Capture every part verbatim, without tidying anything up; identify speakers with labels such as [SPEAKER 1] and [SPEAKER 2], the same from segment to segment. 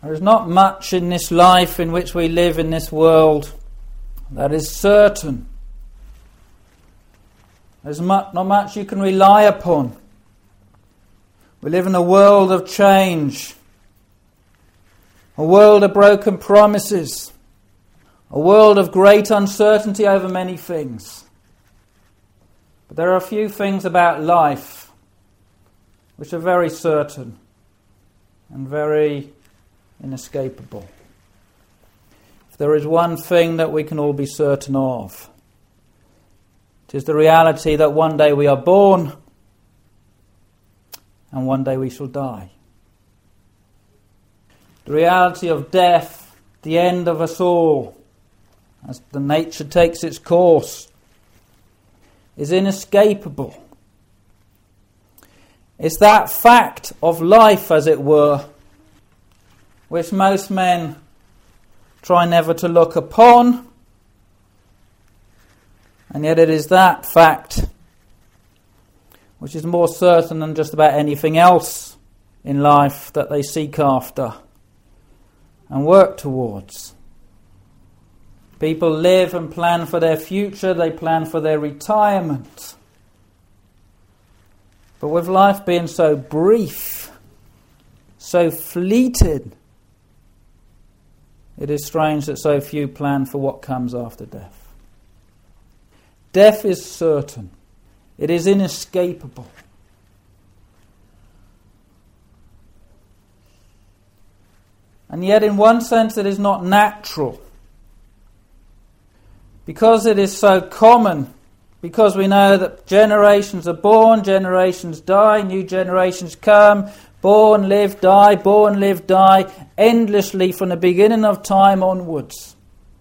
[SPEAKER 1] There is not much in this life in which we live in this world that is certain. There's not much you can rely upon. We live in a world of change, a world of broken promises, a world of great uncertainty over many things. But there are a few things about life which are very certain and very inescapable. If there is one thing that we can all be certain of, it is the reality that one day we are born and one day we shall die. The reality of death, the end of us all, as the nature takes its course, is inescapable. It's that fact of life, as it were, which most men try never to look upon, and yet it is that fact which is more certain than just about anything else in life that they seek after and work towards. People live and plan for their future, they plan for their retirement. But with life being so brief, so fleeting, it is strange that so few plan for what comes after death. Death is certain. It is inescapable. And yet in one sense it is not natural. Because it is so common, because we know that generations are born, generations die, new generations come, born, live, die, born, live, die, endlessly from the beginning of time onwards.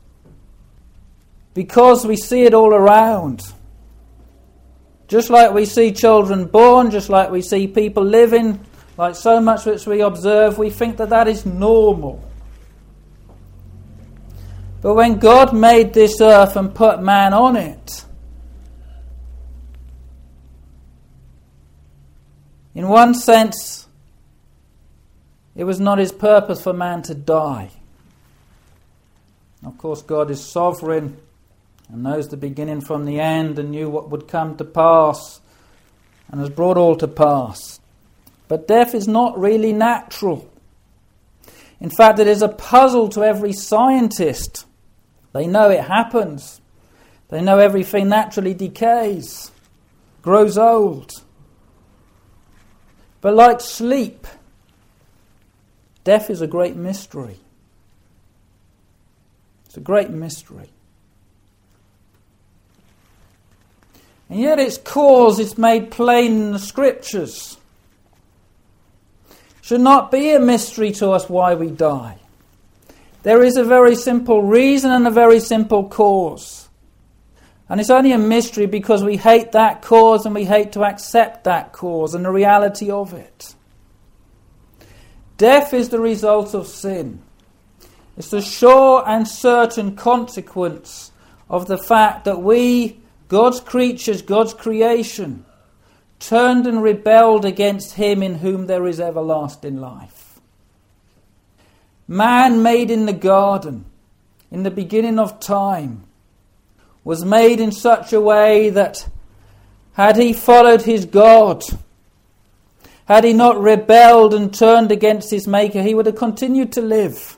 [SPEAKER 1] Because we see it all around. Just like we see children born, just like we see people living, like so much which we observe, we think that that is normal. But when God made this earth and put man on it, in one sense, it was not his purpose for man to die. Of course, God is sovereign and knows the beginning from the end and knew what would come to pass and has brought all to pass. But death is not really natural. In fact, it is a puzzle to every scientist. They know it happens. They know everything naturally decays, grows old. But like sleep, death is a great mystery. It's a great mystery. And yet its cause is made plain in the Scriptures. It should not be a mystery to us why we die. There is a very simple reason and a very simple cause. And it's only a mystery because we hate that cause and we hate to accept that cause and the reality of it. Death is the result of sin. It's the sure and certain consequence of the fact that we, God's creatures, God's creation, turned and rebelled against him in whom there is everlasting life. Man made in the garden, in the beginning of time, was made in such a way that had he followed his God, had he not rebelled and turned against his Maker, he would have continued to live.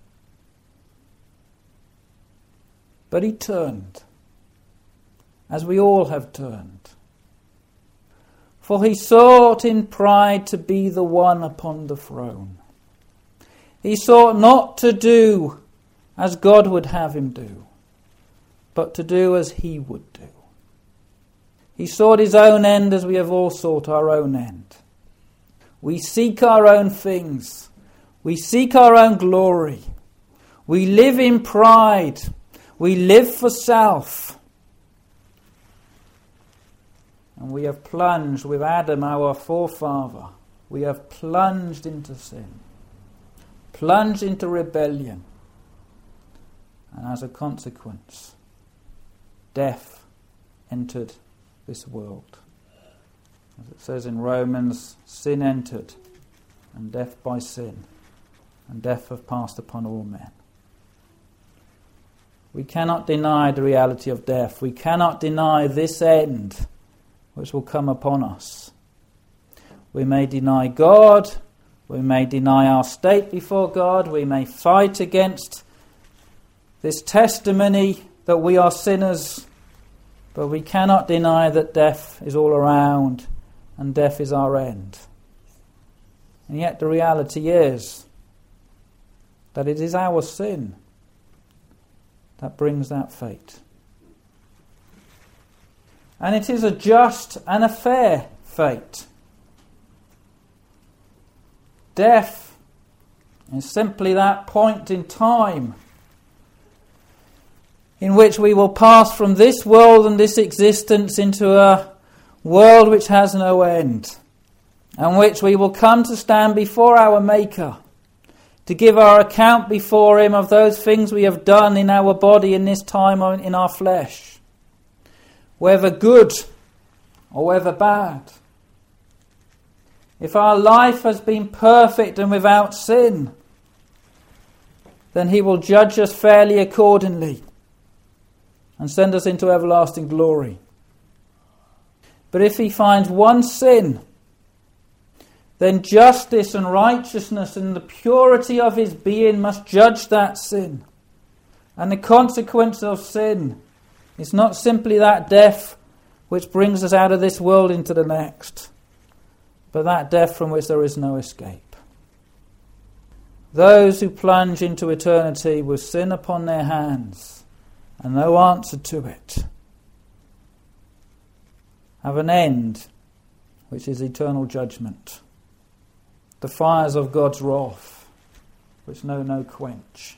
[SPEAKER 1] But he turned, as we all have turned. For he sought in pride to be the one upon the throne. He sought not to do as God would have him do, but to do as he would do. He sought his own end as we have all sought our own end. We seek our own things. We seek our own glory. We live in pride. We live for self. And we have plunged with Adam, our forefather. We have plunged into sin. Plunged into rebellion. And as a consequence, death entered this world. As it says in Romans, sin entered, and death by sin, and death hath passed upon all men. We cannot deny the reality of death. We cannot deny this end which will come upon us. We may deny God, we may deny our state before God, we may fight against this testimony that we are sinners, but we cannot deny that death is all around and death is our end. And yet the reality is that it is our sin that brings that fate. And it is a just and a fair fate. Death is simply that point in time in which we will pass from this world and this existence into a world which has no end, and which we will come to stand before our Maker, to give our account before him of those things we have done in our body in this time or in our flesh, whether good or whether bad. If our life has been perfect and without sin, then he will judge us fairly accordingly and send us into everlasting glory. But if he finds one sin, then justice and righteousness and the purity of his being must judge that sin. And the consequence of sin is not simply that death which brings us out of this world into the next, but that death from which there is no escape. Those who plunge into eternity with sin upon their hands and no answer to it have an end which is eternal judgment, the fires of God's wrath which know no quench.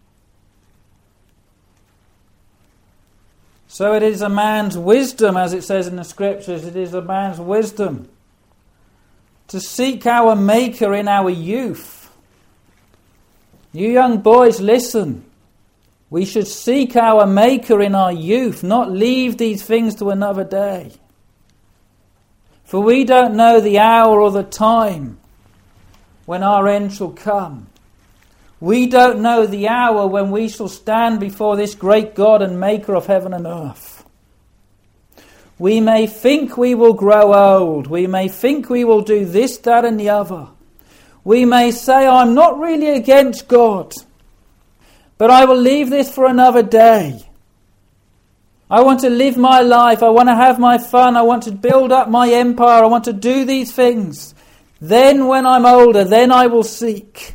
[SPEAKER 1] So it is a man's wisdom, as it says in the scriptures, it is a man's wisdom to seek our Maker in our youth. You young boys, listen. We should seek our Maker in our youth, not leave these things to another day. For we don't know the hour or the time when our end shall come. We don't know the hour when we shall stand before this great God and Maker of heaven and earth. We may think we will grow old. We may think we will do this, that and the other. We may say, I'm not really against God, but I will leave this for another day. I want to live my life. I want to have my fun. I want to build up my empire. I want to do these things. Then when I'm older, then I will seek.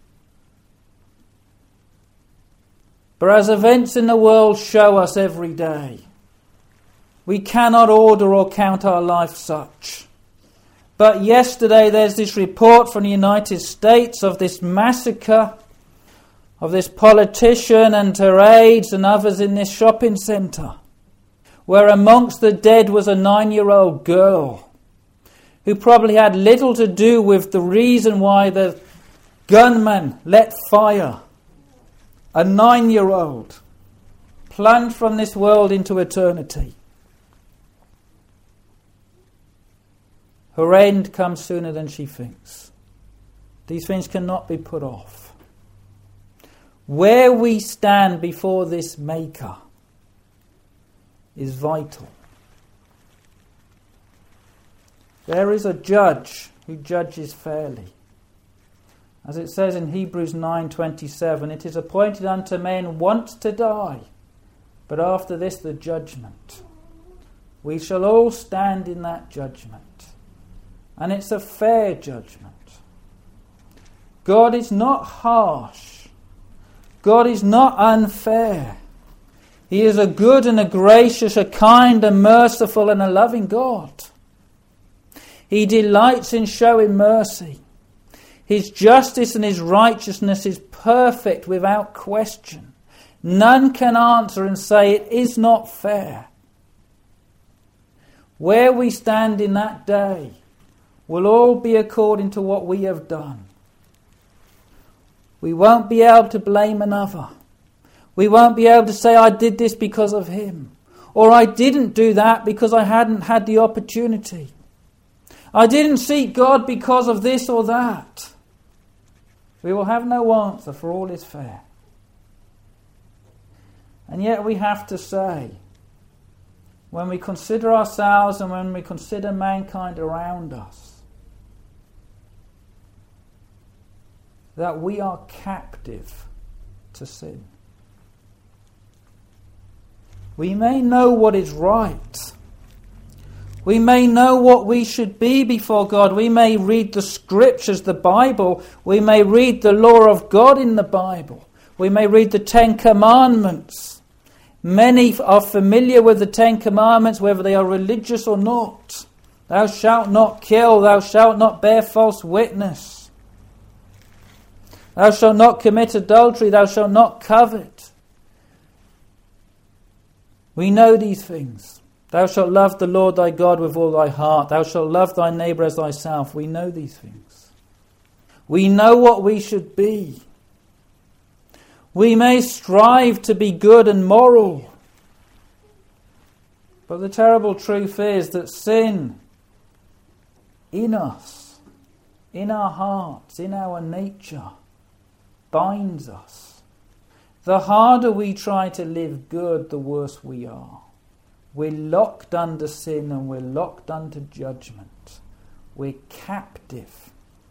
[SPEAKER 1] But as events in the world show us every day, we cannot order or count our life such. But yesterday there's this report from the United States of this massacre of this politician and her aides and others in this shopping centre, where amongst the dead was a nine-year-old girl who probably had little to do with the reason why the gunman let fire. A nine-year-old plunged from this world into eternity. Her end comes sooner than she thinks. These things cannot be put off. Where we stand before this Maker is vital. There is a judge who judges fairly. As it says in Hebrews nine twenty-seven, it is appointed unto men once to die, but after this the judgment. We shall all stand in that judgment. And it's a fair judgment. God is not harsh. God is not unfair. He is a good and a gracious, a kind and merciful and a loving God. He delights in showing mercy. His justice and his righteousness is perfect without question. None can answer and say it is not fair. Where we stand in that day will all be according to what we have done. We won't be able to blame another. We won't be able to say, I did this because of him. Or I didn't do that because I hadn't had the opportunity. I didn't seek God because of this or that. We will have no answer, for all is fair. And yet we have to say, when we consider ourselves and when we consider mankind around us, that we are captive to sin. We may know what is right. We may know what we should be before God. We may read the scriptures, the Bible. We may read the law of God in the Bible. We may read the Ten Commandments. Many are familiar with the Ten Commandments, whether they are religious or not. Thou shalt not kill. Thou shalt not bear false witness. Thou shalt not commit adultery. Thou shalt not covet. We know these things. Thou shalt love the Lord thy God with all thy heart. Thou shalt love thy neighbour as thyself. We know these things. We know what we should be. We may strive to be good and moral. But the terrible truth is that sin in us, in our hearts, in our nature, binds us. The harder we try to live good, the worse we are. We're locked under sin and we're locked under judgment. We're captive.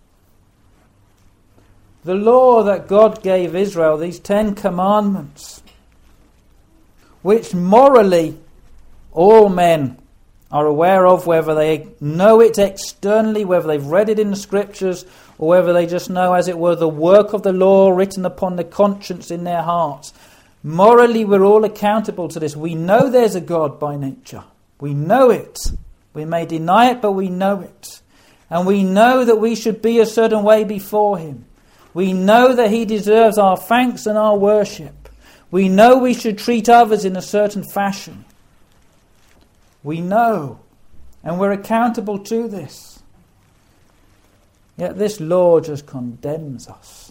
[SPEAKER 1] The law that God gave Israel, these Ten Commandments, which morally all men are aware of, whether they know it externally, whether they've read it in the scriptures, or whether they just know, as it were, the work of the law written upon the conscience in their hearts. Morally, we're all accountable to this. We know there's a God by nature. We know it. We may deny it, but we know it. And we know that we should be a certain way before him. We know that he deserves our thanks and our worship. We know we should treat others in a certain fashion. We know, and we're accountable to this. Yet this law just condemns us.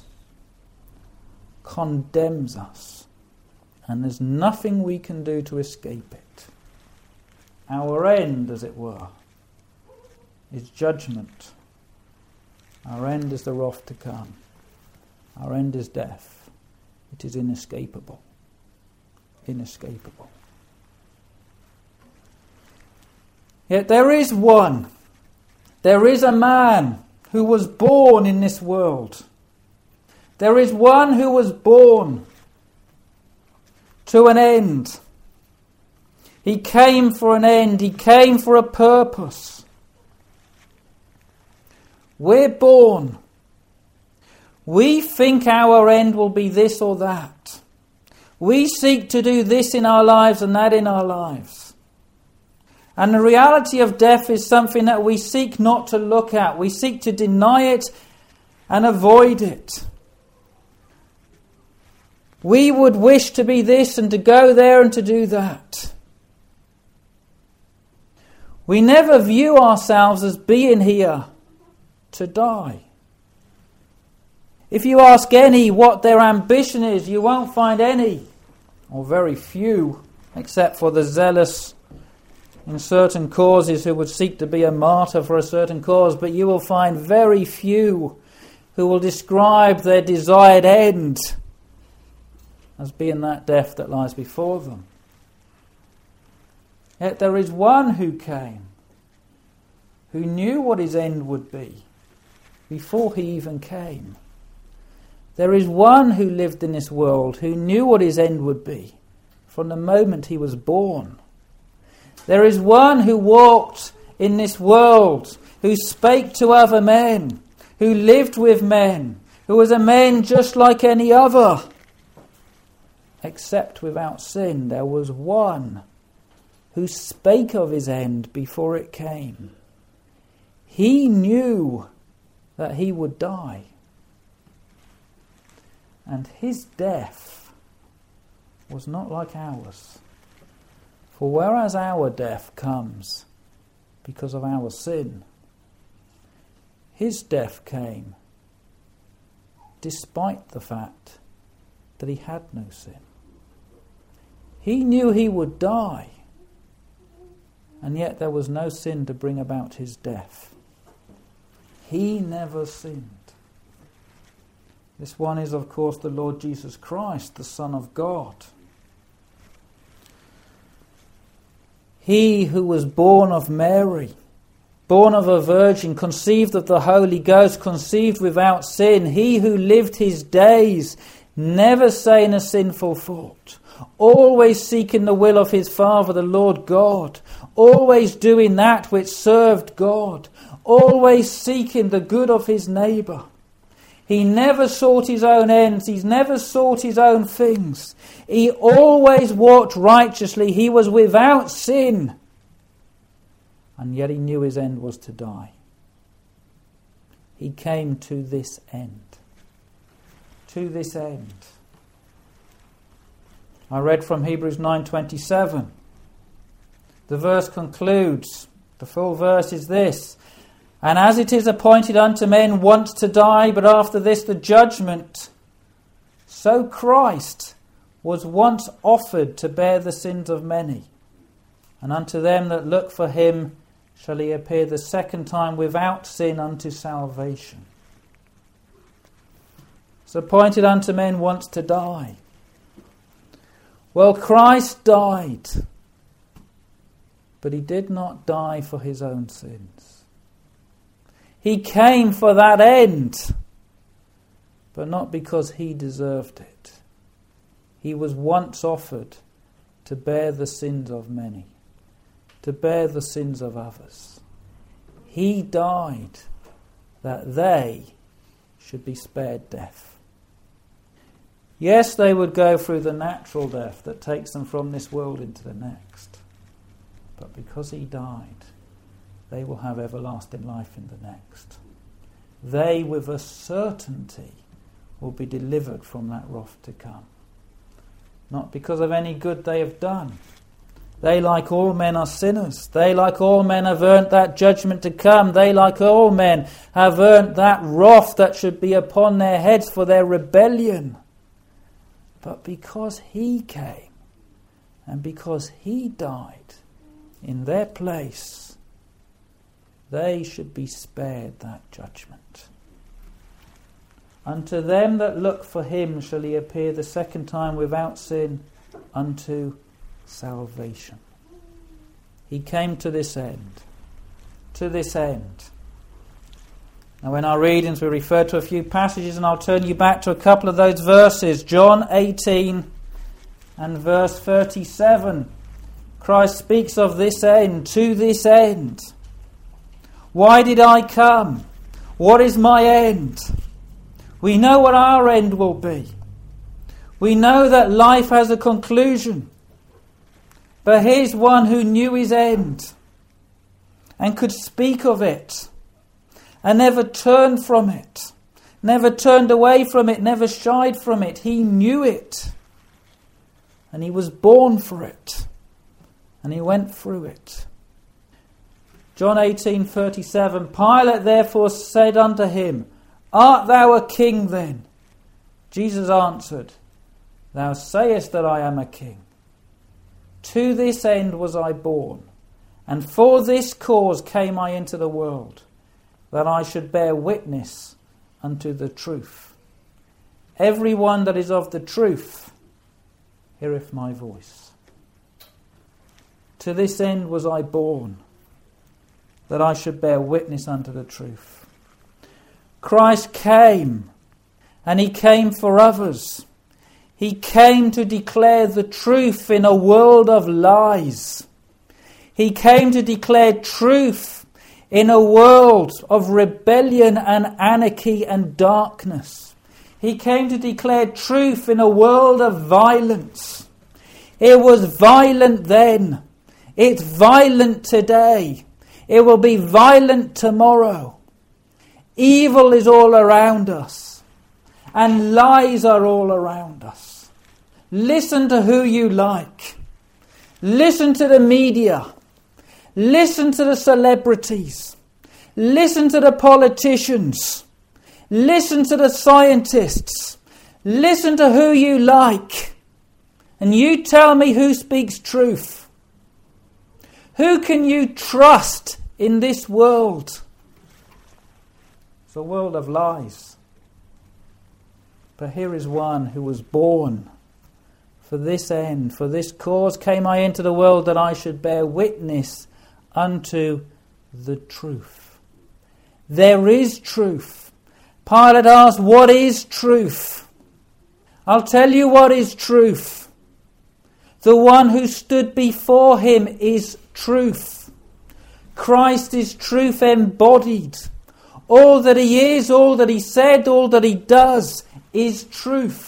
[SPEAKER 1] Condemns us. And there's nothing we can do to escape it. Our end, as it were, is judgment. Our end is the wrath to come. Our end is death. It is inescapable. Inescapable. Yet there is one. There is a man who was born in this world. There is one who was born to an end. He came for an end. He came for a purpose. We're born. We think our end will be this or that. We seek to do this in our lives and that in our lives. And the reality of death is something that we seek not to look at. We seek to deny it and avoid it. We would wish to be this and to go there and to do that. We never view ourselves as being here to die. If you ask any what their ambition is, you won't find any, or very few, except for the zealous in certain causes who would seek to be a martyr for a certain cause, but you will find very few who will describe their desired end as being that death that lies before them. Yet there is one who came, who knew what his end would be before he even came. There is one who lived in this world who knew what his end would be from the moment he was born. There is one who walked in this world, who spake to other men, who lived with men, who was a man just like any other, except without sin. There was one who spake of his end before it came. He knew that he would die. And his death was not like ours. For whereas our death comes because of our sin, his death came despite the fact that he had no sin. He knew he would die, and yet there was no sin to bring about his death. He never sinned. This one is, of course, the Lord Jesus Christ, the Son of God. He who was born of Mary, born of a virgin, conceived of the Holy Ghost, conceived without sin. He who lived his days, never saying a sinful thought, always seeking the will of his Father, the Lord God, always doing that which served God, always seeking the good of his neighbour. He never sought his own ends. He never sought his own things. He always walked righteously. He was without sin. And yet he knew his end was to die. He came to this end. To this end. I read from Hebrews nine twenty-seven. The verse concludes. The full verse is this. And as it is appointed unto men once to die, but after this the judgment, so Christ was once offered to bear the sins of many. And unto them that look for him shall he appear the second time without sin unto salvation. It's appointed unto men once to die. Well, Christ died, but he did not die for his own sins. He came for that end, but not because he deserved it. He was once offered to bear the sins of many, to bear the sins of others. He died that they should be spared death. Yes, they would go through the natural death that takes them from this world into the next. But because he died, they will have everlasting life in the next. They, with a certainty, will be delivered from that wrath to come. Not because of any good they have done. They, like all men, are sinners. They, like all men, have earned that judgment to come. They, like all men, have earned that wrath that should be upon their heads for their rebellion. But because he came, and because he died in their place, they should be spared that judgment. Unto them that look for him shall he appear the second time without sin unto salvation. He came to this end. To this end. Now in our readings we refer to a few passages, and I'll turn you back to a couple of those verses. John eighteen and verse thirty-seven. Christ speaks of this end, to this end. Why did I come? What is my end? We know what our end will be. We know that life has a conclusion. But here's one who knew his end and could speak of it and never turned from it, never turned away from it, never shied from it. He knew it. And he was born for it. And he went through it. John eighteen thirty-seven. Pilate therefore said unto him, Art thou a king then? Jesus answered, Thou sayest that I am a king. To this end was I born, and for this cause came I into the world, that I should bear witness unto the truth. Every one that is of the truth heareth my voice. To this end was I born, that I should bear witness unto the truth. Christ came, and he came for others. He came to declare the truth in a world of lies. He came to declare truth in a world of rebellion and anarchy and darkness. He came to declare truth in a world of violence. It was violent then. It's violent today. It will be violent tomorrow. Evil is all around us, and lies are all around us. Listen to who you like. Listen to the media. Listen to the celebrities. Listen to the politicians. Listen to the scientists. Listen to who you like. And you tell me who speaks truth. Who can you trust in this world? It's a world of lies. But here is one who was born for this end, for this cause came I into the world, that I should bear witness unto the truth. There is truth. Pilate asked, what is truth? I'll tell you what is truth. The one who stood before him is truth. Christ is truth embodied. All that he is, all that he said, all that he does is truth.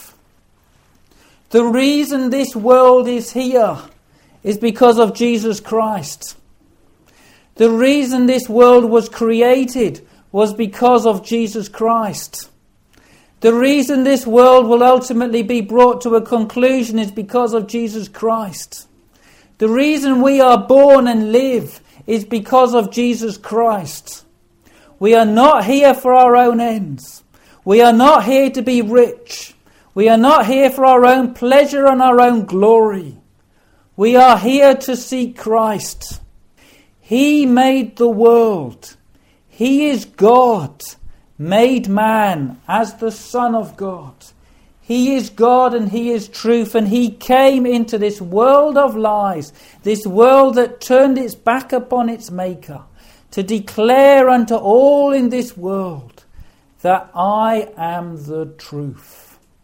[SPEAKER 1] The reason this world is here is because of Jesus Christ. The reason this world was created was because of Jesus Christ. The reason this world will ultimately be brought to a conclusion is because of Jesus Christ. The reason we are born and live is because of Jesus Christ. We are not here for our own ends. We are not here to be rich. We are not here for our own pleasure and our own glory. We are here to seek Christ. He made the world. He is God, made man as the Son of God. He is God and he is truth, and he came into this world of lies, this world that turned its back upon its Maker, to declare unto all in this world that I am the truth.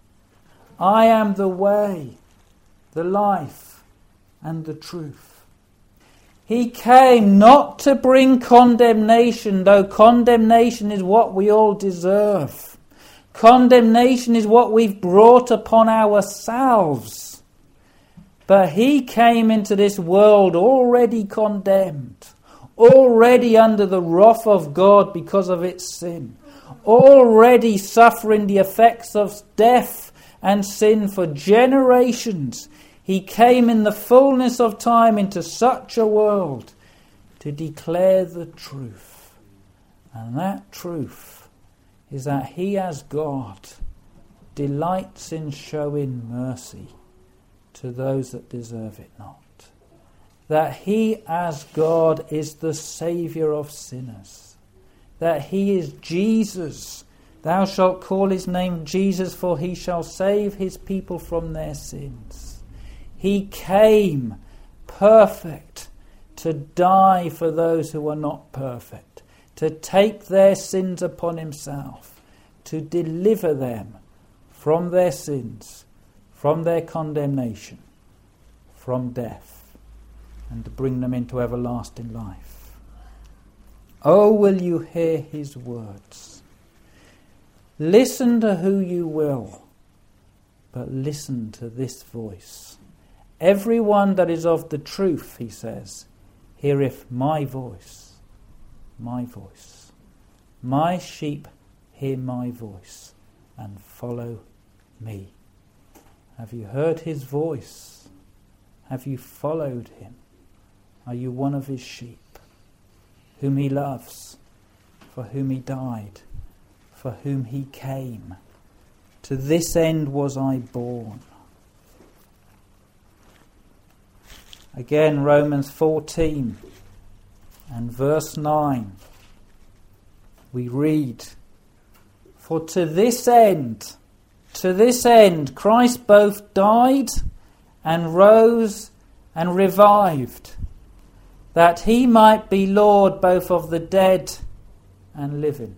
[SPEAKER 1] I am the way, the life, and the truth. He came not to bring condemnation, though condemnation is what we all deserve. Condemnation is what we've brought upon ourselves. But he came into this world already condemned, already under the wrath of God because of its sin, already suffering the effects of death and sin for generations. He came in the fullness of time into such a world to declare the truth. And that truth is that he as God delights in showing mercy to those that deserve it not. That he as God is the Saviour of sinners. That he is Jesus. Thou shalt call his name Jesus, for he shall save his people from their sins. He came perfect to die for those who are not perfect, to take their sins upon himself, to deliver them from their sins, from their condemnation, from death, and to bring them into everlasting life. Oh, will you hear his words? Listen to who you will, but listen to this voice. Everyone that is of the truth, he says, heareth my voice, my voice. My sheep hear my voice and follow me. Have you heard his voice? Have you followed him? Are you one of his sheep, whom he loves, for whom he died, for whom he came? To this end was I born. Again, Romans fourteen and verse nine, we read, For to this end, to this end, Christ both died and rose and revived, that he might be Lord both of the dead and living.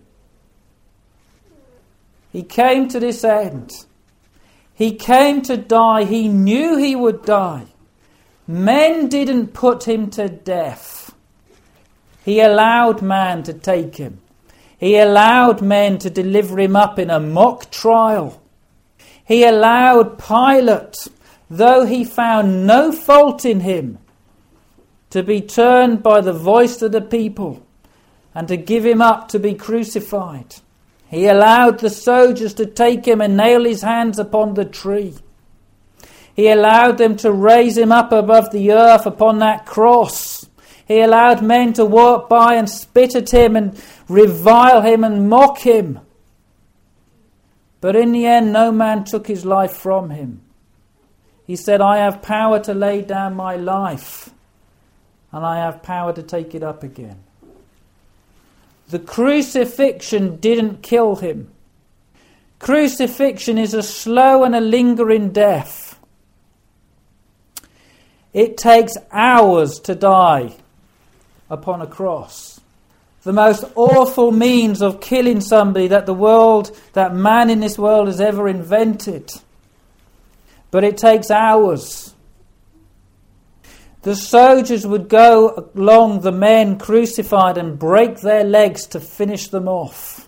[SPEAKER 1] He came to this end. He came to die. He knew he would die. Men didn't put him to death. He allowed man to take him. He allowed men to deliver him up in a mock trial. He allowed Pilate, though he found no fault in him, to be turned by the voice of the people and to give him up to be crucified. He allowed the soldiers to take him and nail his hands upon the tree. He allowed them to raise him up above the earth upon that cross. He allowed men to walk by and spit at him and revile him and mock him. But in the end, no man took his life from him. He said, I have power to lay down my life, and I have power to take it up again. The crucifixion didn't kill him. Crucifixion is a slow and a lingering death. It takes hours to die upon a cross. The most awful means of killing somebody that the world, that man in this world has ever invented. But it takes hours. The soldiers would go along the men crucified and break their legs to finish them off.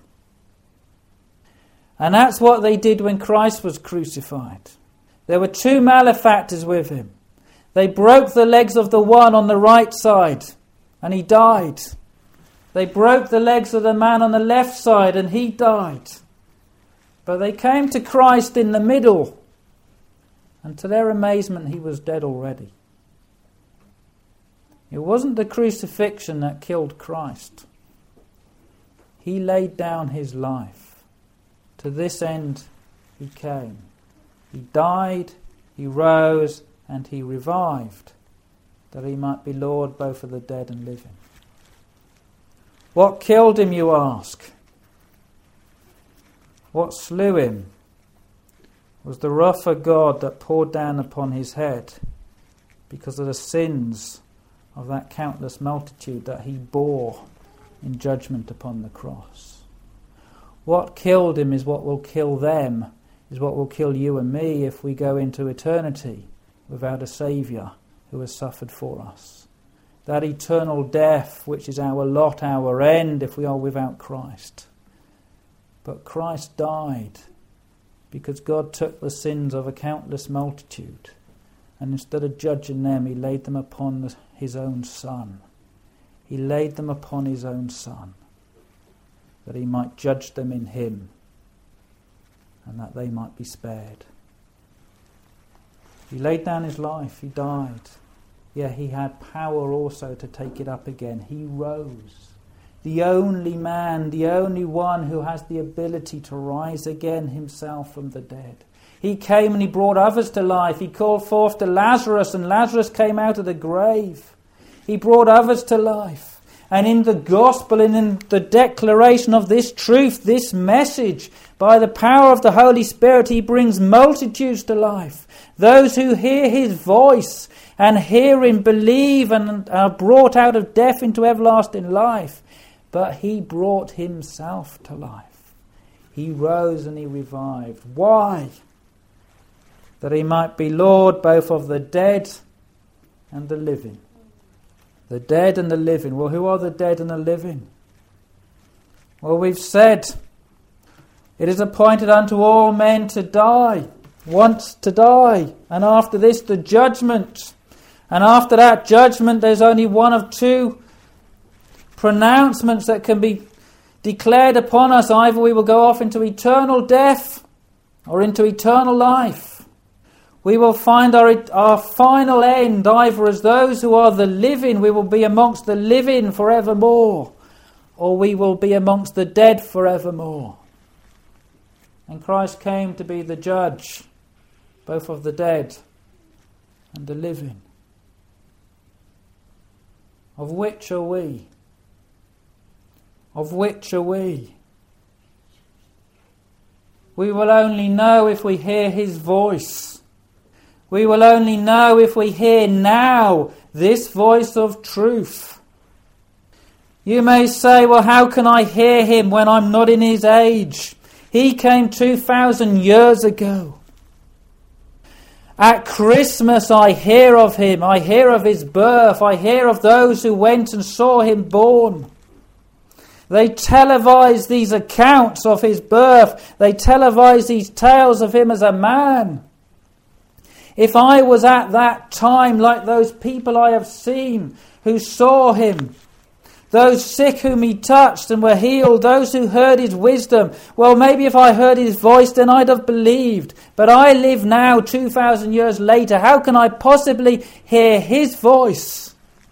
[SPEAKER 1] And that's what they did when Christ was crucified. There were two malefactors with him. They broke the legs of the one on the right side, and he died. They broke the legs of the man on the left side, and he died. But they came to Christ in the middle, and to their amazement, he was dead already. It wasn't the crucifixion that killed Christ. He laid down his life. To this end he came. He died, he rose, and he revived, that he might be Lord both of the dead and living. What killed him, you ask? What slew him was the wrath of God that poured down upon his head because of the sins of that countless multitude that he bore in judgment upon the cross. What killed him is what will kill them, is what will kill you and me if we go into eternity without a Saviour who has suffered for us. That eternal death which is our lot, our end if we are without Christ. But Christ died because God took the sins of a countless multitude, and instead of judging them, he laid them upon the, his own Son. He laid them upon his own Son, that he might judge them in him, and that they might be spared. He laid down his life, he died. Yeah, he had power also to take it up again. He rose. The only man, the only one who has the ability to rise again himself from the dead. He came and he brought others to life. He called forth to Lazarus, and Lazarus came out of the grave. He brought others to life. And in the gospel and in the declaration of this truth, this message, by the power of the Holy Spirit, he brings multitudes to life. Those who hear his voice and hear him believe and are brought out of death into everlasting life. But he brought himself to life. He rose and he revived. Why? That he might be Lord both of the dead and the living. The dead and the living. Well, who are the dead and the living? Well, we've said, it is appointed unto all men to die, once to die, and after this the judgment. And after that judgment there's only one of two pronouncements that can be declared upon us. Either we will go off into eternal death or into eternal life. We will find our, our final end either as those who are the living, we will be amongst the living forevermore, or we will be amongst the dead forevermore. And Christ came to be the judge, both of the dead and the living. Of which are we? Of which are we? We will only know if we hear his voice. We will only know if we hear now this voice of truth. You may say, well, how can I hear him when I'm not in his age? He came two thousand years ago. At Christmas I hear of him. I hear of his birth. I hear of those who went and saw him born. They televise these accounts of his birth. They televise these tales of him as a man. If I was at that time like those people I have seen who saw him, those sick whom he touched and were healed, those who heard his wisdom, well, maybe if I heard his voice, then I'd have believed. But I live now two thousand years later. How can I possibly hear his voice?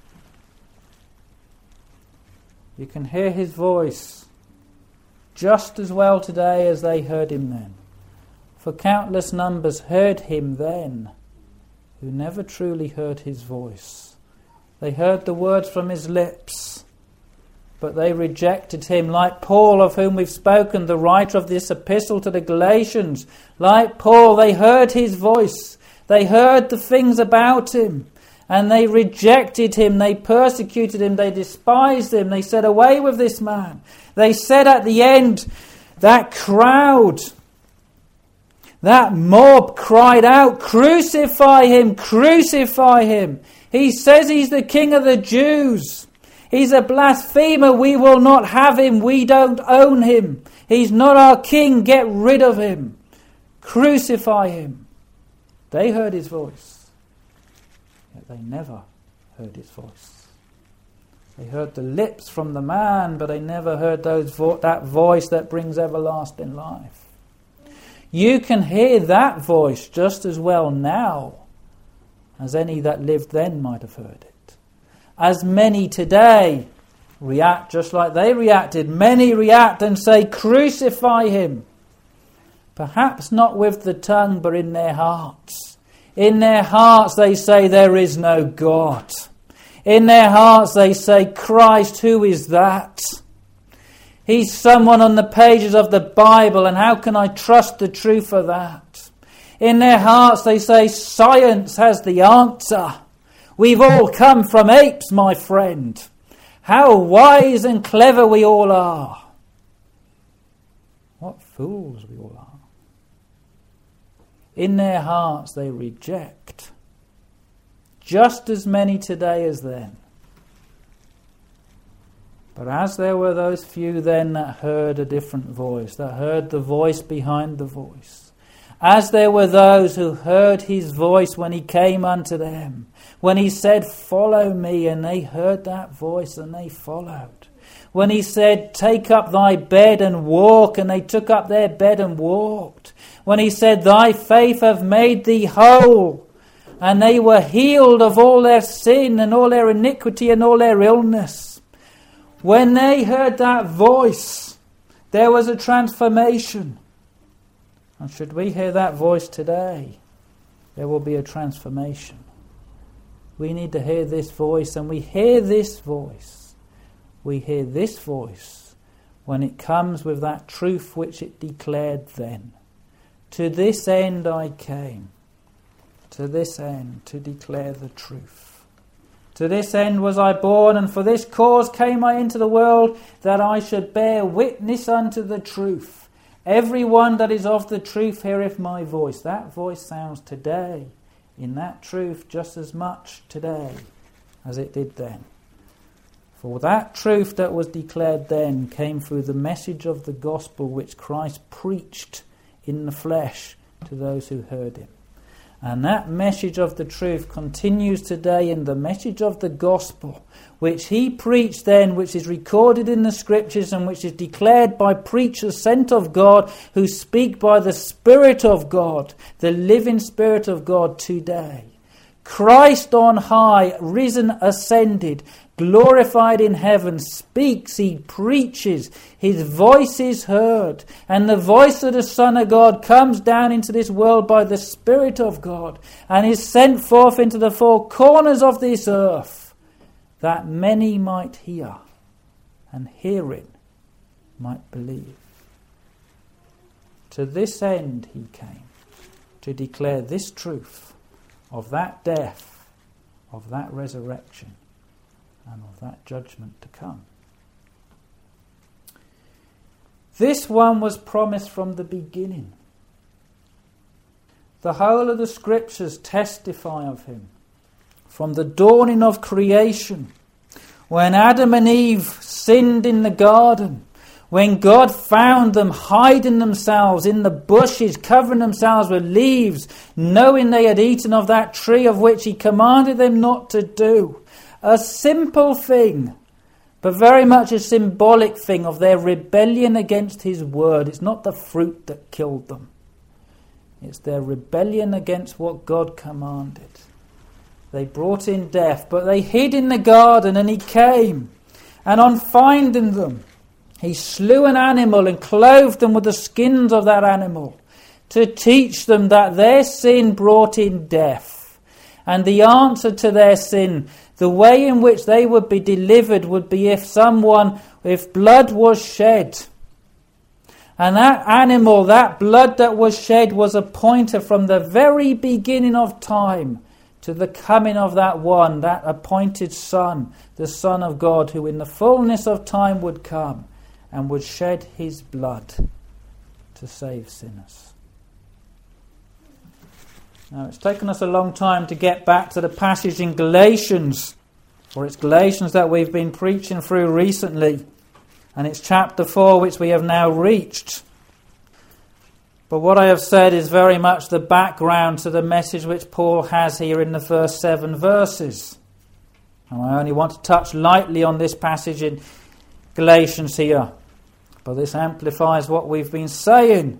[SPEAKER 1] You can hear his voice just as well today as they heard him then. For countless numbers heard him then, who never truly heard his voice. They heard the words from his lips, but they rejected him. Like Paul, of whom we've spoken, the writer of this epistle to the Galatians, like Paul, they heard his voice. They heard the things about him, and they rejected him. They persecuted him. They despised him. They said, away with this man. They said at the end, that crowd, that mob cried out, crucify him, crucify him. He says he's the king of the Jews. He's a blasphemer. We will not have him. We don't own him. He's not our king. Get rid of him. Crucify him. They heard his voice, yet they never heard his voice. They heard the lips from the man, but they never heard those vo- that voice that brings everlasting life. You can hear that voice just as well now as any that lived then might have heard it. As many today react just like they reacted. Many react and say, crucify him. Perhaps not with the tongue, but in their hearts. In their hearts they say there is no God. In their hearts they say, Christ, who is that? He's someone on the pages of the Bible, and how can I trust the truth of that? In their hearts they say, science has the answer. We've all come from apes, my friend. How wise and clever we all are. What fools we all are. In their hearts they reject. Just as many today as then. But as there were those few then that heard a different voice, that heard the voice behind the voice, as there were those who heard his voice when he came unto them, when he said, follow me, and they heard that voice and they followed. When he said, take up thy bed and walk, and they took up their bed and walked. When he said, thy faith hath made thee whole, and they were healed of all their sin and all their iniquity and all their illness. When they heard that voice, there was a transformation. And should we hear that voice today, there will be a transformation. We need to hear this voice, and we hear this voice. We hear this voice when it comes with that truth which it declared then. To this end I came, to this end to declare the truth. To this end was I born, and for this cause came I into the world, that I should bear witness unto the truth. Every one that is of the truth heareth my voice. That voice sounds today in that truth just as much today as it did then. For that truth that was declared then came through the message of the gospel which Christ preached in the flesh to those who heard him. And that message of the truth continues today in the message of the gospel, which he preached then, which is recorded in the scriptures and which is declared by preachers sent of God who speak by the Spirit of God, the living Spirit of God today. Christ on high, risen, ascended, glorified in heaven, speaks, he preaches, his voice is heard, and the voice of the Son of God comes down into this world by the Spirit of God, and is sent forth into the four corners of this earth, that many might hear, and hearing might believe. To this end he came, to declare this truth of that death, of that resurrection, and of that judgment to come. This one was promised from the beginning. The whole of the scriptures testify of him. From the dawning of creation, when Adam and Eve sinned in the garden, when God found them hiding themselves in the bushes, covering themselves with leaves, knowing they had eaten of that tree of which he commanded them not to do. A simple thing, but very much a symbolic thing of their rebellion against his word. It's not the fruit that killed them. It's their rebellion against what God commanded. They brought in death, but they hid in the garden, and he came. And on finding them, he slew an animal and clothed them with the skins of that animal to teach them that their sin brought in death. And the answer to their sin, the way in which they would be delivered, would be if someone, if blood was shed. And that animal, that blood that was shed, was a pointer from the very beginning of time to the coming of that one, that appointed Son, the Son of God, who in the fullness of time would come and would shed his blood to save sinners. Now, it's taken us a long time to get back to the passage in Galatians, for it's Galatians that we've been preaching through recently, and it's chapter four which we have now reached. But what I have said is very much the background to the message which Paul has here in the first seven verses. And I only want to touch lightly on this passage in Galatians here, but this amplifies what we've been saying.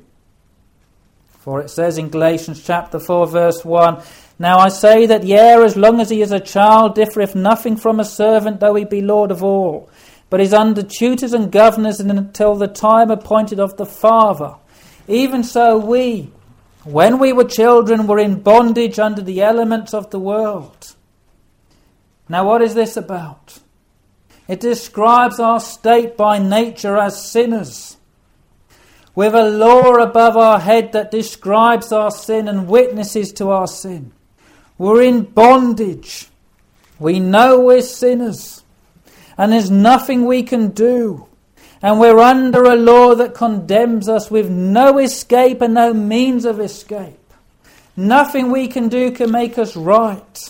[SPEAKER 1] For it says in Galatians chapter four verse one, "Now I say that the heir, as long as he is a child, differeth nothing from a servant, though he be Lord of all, but is under tutors and governors until the time appointed of the Father. Even so we, when we were children, were in bondage under the elements of the world." Now what is this about? It describes our state by nature as sinners, with a law above our head that describes our sin and witnesses to our sin. We're in bondage. We know we're sinners, and there's nothing we can do. And we're under a law that condemns us with no escape and no means of escape. Nothing we can do can make us right.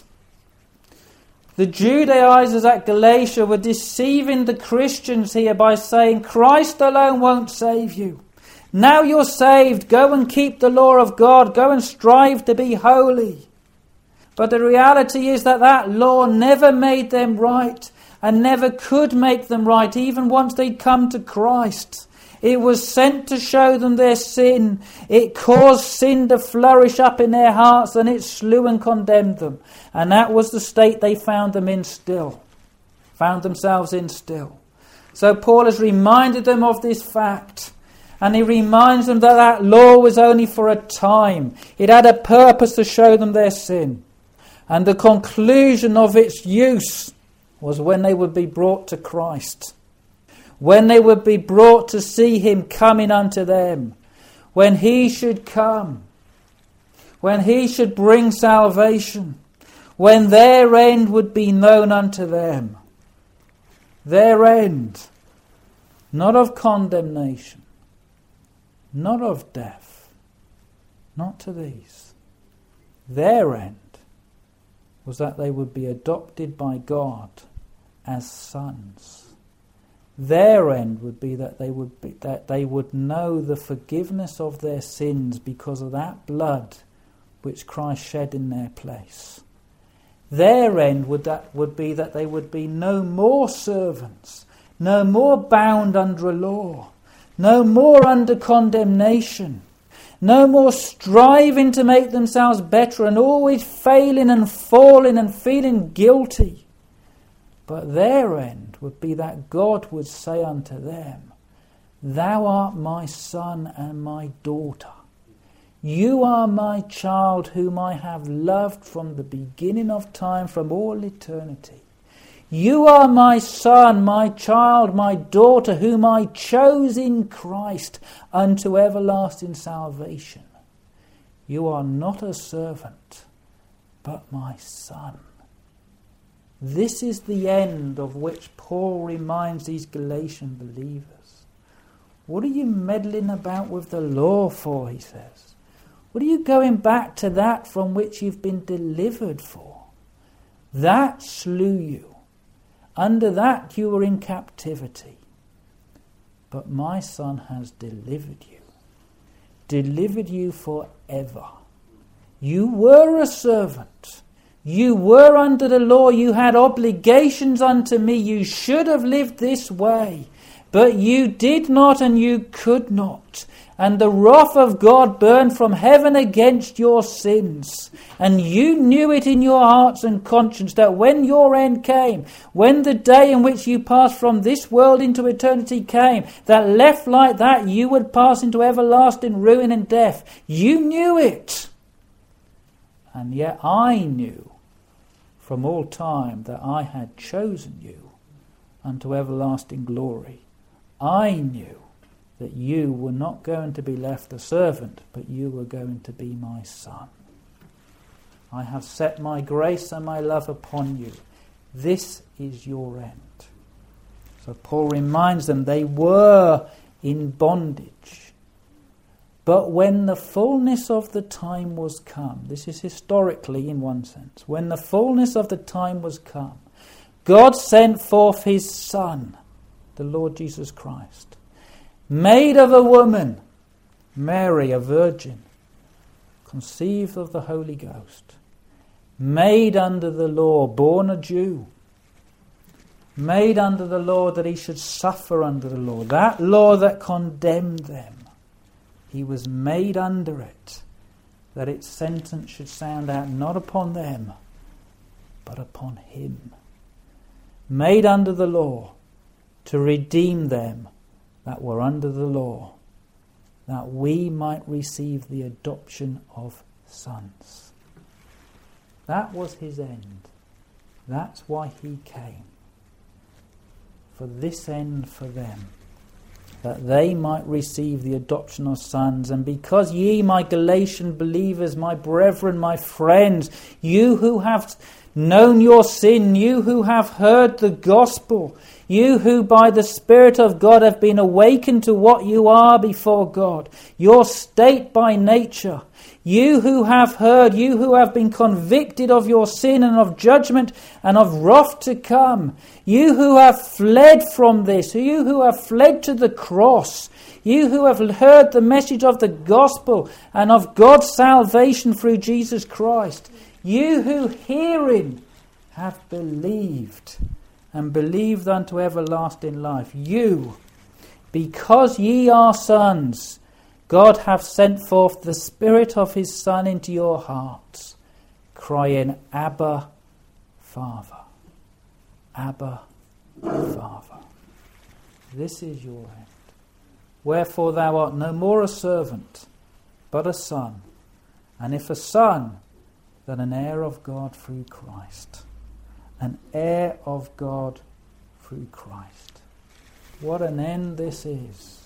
[SPEAKER 1] The Judaizers at Galatia were deceiving the Christians here by saying, Christ alone won't save you. Now you're saved. Go and keep the law of God. Go and strive to be holy. But the reality is that that law never made them right and never could make them right, even once they'd come to Christ. It was sent to show them their sin. It caused sin to flourish up in their hearts, and it slew and condemned them. And that was the state they found them in still. Found themselves in still. So Paul has reminded them of this fact. And he reminds them that that law was only for a time. It had a purpose to show them their sin. And the conclusion of its use was when they would be brought to Christ. When they would be brought to see him coming unto them. When he should come. When he should bring salvation. When their end would be known unto them. Their end. Not of condemnation. Not of death. Not to these. Their end was that they would be adopted by God as sons. Their end would be that they would be, that they would know the forgiveness of their sins because of that blood which Christ shed in their place. Their end would that would be that they would be no more servants, no more bound under a law, no more under condemnation, no more striving to make themselves better and always failing and falling and feeling guilty. But their end would be that God would say unto them, Thou art my son and my daughter. You are my child whom I have loved from the beginning of time, from all eternity. You are my son, my child, my daughter, whom I chose in Christ unto everlasting salvation. You are not a servant, but my son. This is the end of which Paul reminds these Galatian believers. What are you meddling about with the law for, he says? What are you going back to that from which you've been delivered for? That slew you. Under that you were in captivity. But my son has delivered you. Delivered you forever. You were a servant. You were under the law. You had obligations unto me. You should have lived this way. But you did not and you could not. And the wrath of God burned from heaven against your sins. And you knew it in your hearts and conscience that when your end came, when the day in which you passed from this world into eternity came, that left like that you would pass into everlasting ruin and death. You knew it. And yet I knew from all time that I had chosen you unto everlasting glory. I knew that you were not going to be left a servant, but you were going to be my son. I have set my grace and my love upon you. This is your end. So Paul reminds them they were in bondage. But when the fullness of the time was come, this is historically in one sense, when the fullness of the time was come, God sent forth his Son, the Lord Jesus Christ, made of a woman, Mary, a virgin, conceived of the Holy Ghost, made under the law, born a Jew, made under the law that he should suffer under the law, that law that condemned them. He was made under it, that its sentence should sound out not upon them, but upon him. Made under the law, to redeem them that were under the law, that we might receive the adoption of sons. That was his end. That's why he came. For this end for them, that they might receive the adoption of sons. And because ye, my Galatian believers, my brethren, my friends, you who have known your sin, you who have heard the gospel, you who by the Spirit of God have been awakened to what you are before God, your state by nature, you who have heard, you who have been convicted of your sin and of judgment and of wrath to come, you who have fled from this, you who have fled to the cross, you who have heard the message of the gospel and of God's salvation through Jesus Christ, you who hearing have believed and believed unto everlasting life, you, because ye are sons, God hath sent forth the Spirit of his Son into your hearts, crying, Abba, Father. Abba, Father. This is your end. Wherefore thou art no more a servant, but a son, and if a son, then an heir of God through Christ. An heir of God through Christ. What an end this is.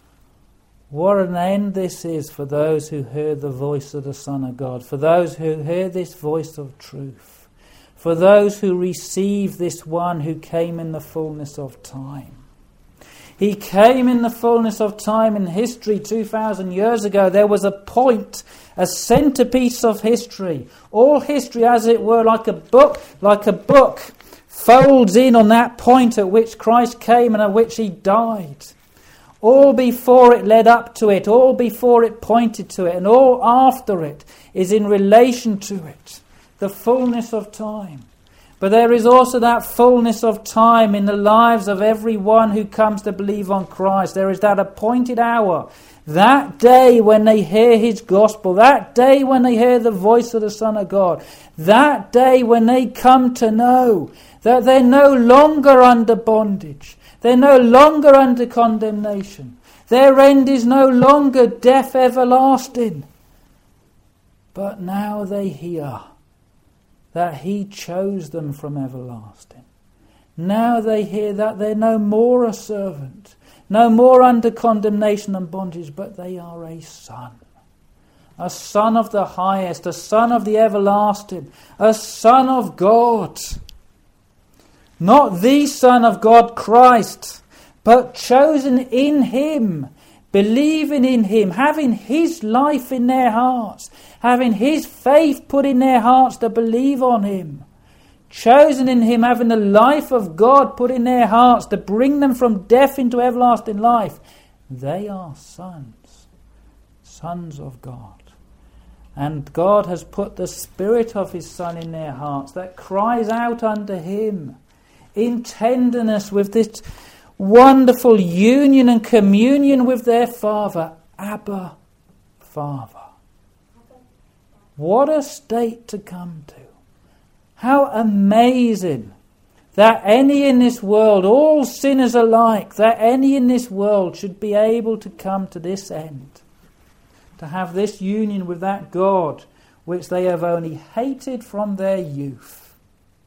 [SPEAKER 1] What an end this is for those who hear the voice of the Son of God, for those who hear this voice of truth, for those who receive this one who came in the fullness of time. He came in the fullness of time in history two thousand years ago. There was a point, a centerpiece of history. All history, as it were, like a book, like a book, folds in on that point at which Christ came and at which he died. All before it led up to it, all before it pointed to it, and all after it is in relation to it. The fullness of time. But there is also that fullness of time in the lives of everyone who comes to believe on Christ. There is that appointed hour, that day when they hear his gospel, that day when they hear the voice of the Son of God, that day when they come to know that they're no longer under bondage, they're no longer under condemnation, their end is no longer death everlasting, but now they hear that he chose them from everlasting. Now they hear that they're no more a servant, no more under condemnation and bondage, but they are a son. A son of the highest, a son of the everlasting, a son of God. Not the Son of God, Christ, but chosen in him, believing in him, having his life in their hearts, having his faith put in their hearts to believe on him, chosen in him, having the life of God put in their hearts to bring them from death into everlasting life. They are sons, sons of God. And God has put the Spirit of his Son in their hearts that cries out unto him in tenderness with this wonderful union and communion with their Father. Abba, Father. What a state to come to. How amazing that any in this world, all sinners alike, that any in this world should be able to come to this end. To have this union with that God which they have only hated from their youth.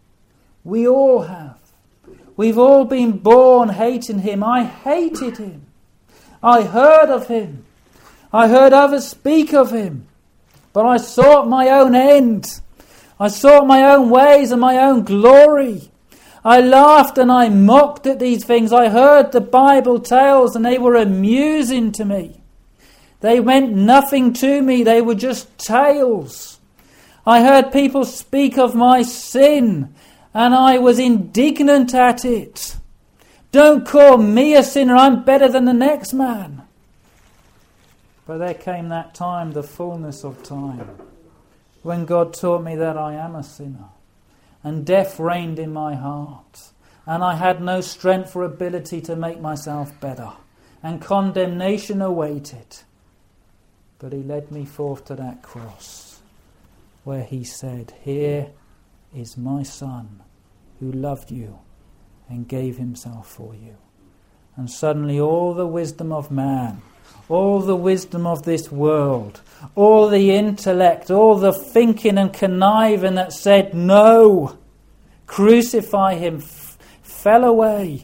[SPEAKER 1] We all have. We've all been born hating him. I hated him. I heard of him. I heard others speak of him. But I sought my own end. I sought my own ways and my own glory. I laughed and I mocked at these things. I heard the Bible tales and they were amusing to me. They meant nothing to me. They were just tales. I heard people speak of my sin and I was indignant at it. Don't call me a sinner. I'm better than the next man. But there came that time, the fullness of time, when God taught me that I am a sinner. And death reigned in my heart. And I had no strength or ability to make myself better. And condemnation awaited. But he led me forth to that cross, where he said, "Here is my son, who loved you and gave himself for you." And suddenly all the wisdom of man, all the wisdom of this world, all the intellect, all the thinking and conniving that said, "No, crucify him," f- fell away.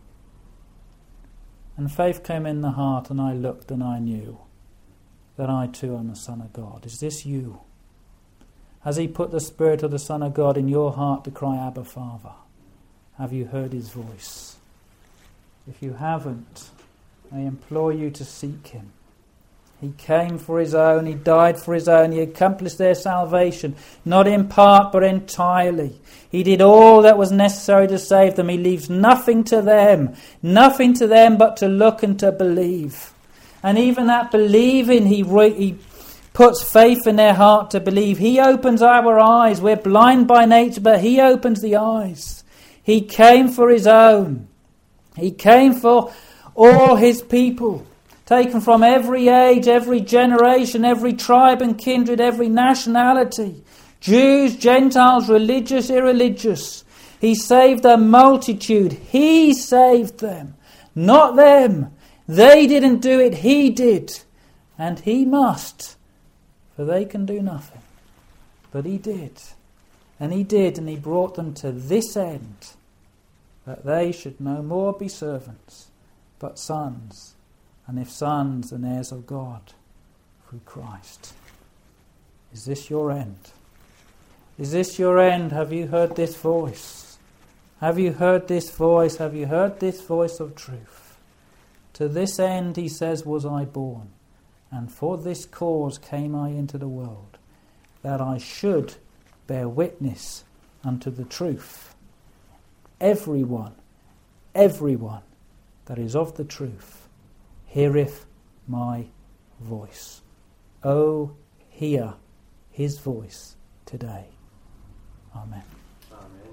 [SPEAKER 1] And faith came in the heart, and I looked and I knew that I too am a son of God. Is this you? Has he put the Spirit of the Son of God in your heart to cry, "Abba, Father"? Have you heard his voice? If you haven't, I implore you to seek him. He came for his own, he died for his own, he accomplished their salvation, not in part but entirely. He did all that was necessary to save them. He leaves nothing to them, nothing to them but to look and to believe. And even that believing, he, re- he puts faith in their heart to believe. He opens our eyes. We're blind by nature, but he opens the eyes. He came for his own. He came for all his people, taken from every age, every generation, every tribe and kindred, every nationality, Jews, Gentiles, religious, irreligious. He saved a multitude. He saved them, not them. They didn't do it, he did. And he must, for they can do nothing. But he did. And he did, and he brought them to this end, that they should no more be servants, but sons, and if sons, then heirs of God through Christ. Is this your end? Is this your end? Have you heard this voice? Have you heard this voice? Have you heard this voice of truth? To this end, he says, was I born, and for this cause came I into the world, that I should bear witness unto the truth. Everyone, everyone that is of the truth heareth my voice. Oh, hear his voice today. Amen.
[SPEAKER 2] Amen.